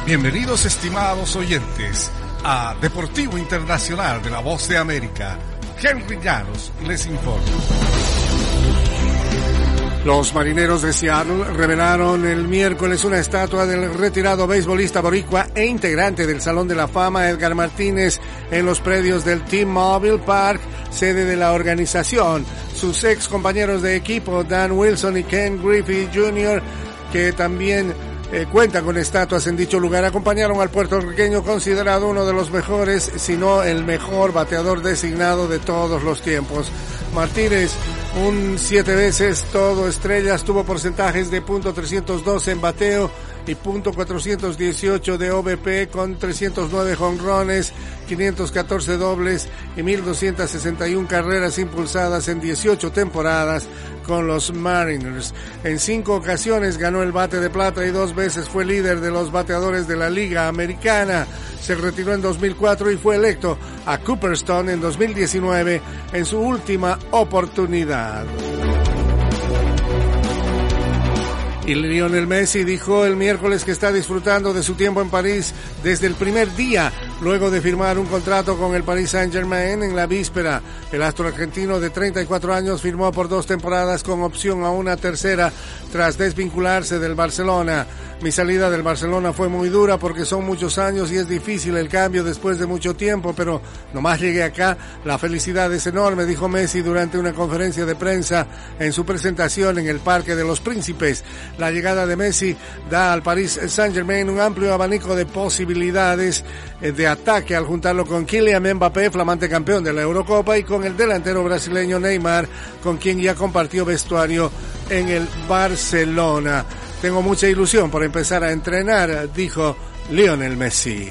Bienvenidos, estimados oyentes, a Deportivo Internacional de la Voz de América. Henry Llanos les informa. Los Marineros de Seattle revelaron el miércoles una estatua del retirado beisbolista boricua e integrante del Salón de la Fama Edgar Martínez en los predios del T-Mobile Park, sede de la organización. Sus ex compañeros de equipo, Dan Wilson y Ken Griffey Jr., que también cuenta con estatuas en dicho lugar, acompañaron al puertorriqueño considerado uno de los mejores, si no el mejor bateador designado de todos los tiempos. Martínez, un 7 veces todo estrellas, tuvo porcentajes de .312 en bateo y .418 de OBP con 309 jonrones, 514 dobles y 1,261 carreras impulsadas en 18 temporadas con los Mariners. En 5 ocasiones ganó el bate de plata y 2 veces fue líder de los bateadores de la Liga Americana. Se retiró en 2004 y fue electo a Cooperstown en 2019 en su última oportunidad. Y Lionel Messi dijo el miércoles que está disfrutando de su tiempo en París desde el primer día, luego de firmar un contrato con el Paris Saint-Germain en la víspera. El astro argentino de 34 años firmó por 2 temporadas con opción a una tercera tras desvincularse del Barcelona. Mi salida del Barcelona fue muy dura porque son muchos años y es difícil el cambio después de mucho tiempo, pero nomás llegué acá, la felicidad es enorme, dijo Messi durante una conferencia de prensa en su presentación en el Parque de los Príncipes. La llegada de Messi da al Paris Saint-Germain un amplio abanico de posibilidades de ataque al juntarlo con Kylian Mbappé, flamante campeón de la Eurocopa, y con el delantero brasileño Neymar, con quien ya compartió vestuario en el Barcelona. Tengo mucha ilusión por empezar a entrenar, dijo Lionel Messi.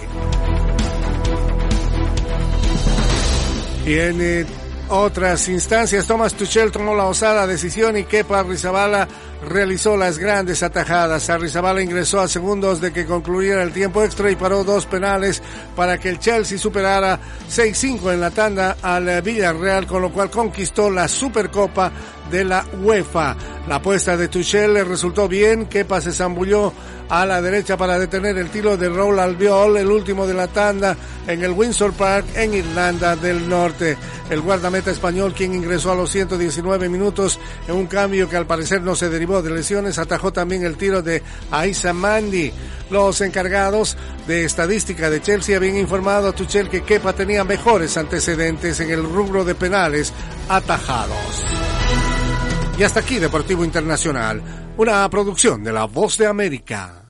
Y en otras instancias, Thomas Tuchel tomó la osada decisión y Kepa Arrizabalaga realizó las grandes atajadas. Arrizabalaga ingresó a segundos de que concluyera el tiempo extra y paró 2 penales para que el Chelsea superara 6-5 en la tanda al Villarreal, con lo cual conquistó la Supercopa de la UEFA. La apuesta de Tuchel le resultó bien. Kepa se zambulló a la derecha para detener el tiro de Raúl Albiol, el último de la tanda, en el Windsor Park en Irlanda del Norte. El guardameta español, quien ingresó a los 119 minutos en un cambio que al parecer no se derivó de lesiones, atajó también el tiro de Aissa Mandi. Los encargados de estadística de Chelsea habían informado a Tuchel que Kepa tenía mejores antecedentes en el rubro de penales atajados. Y hasta aquí Deportivo Internacional, una producción de La Voz de América.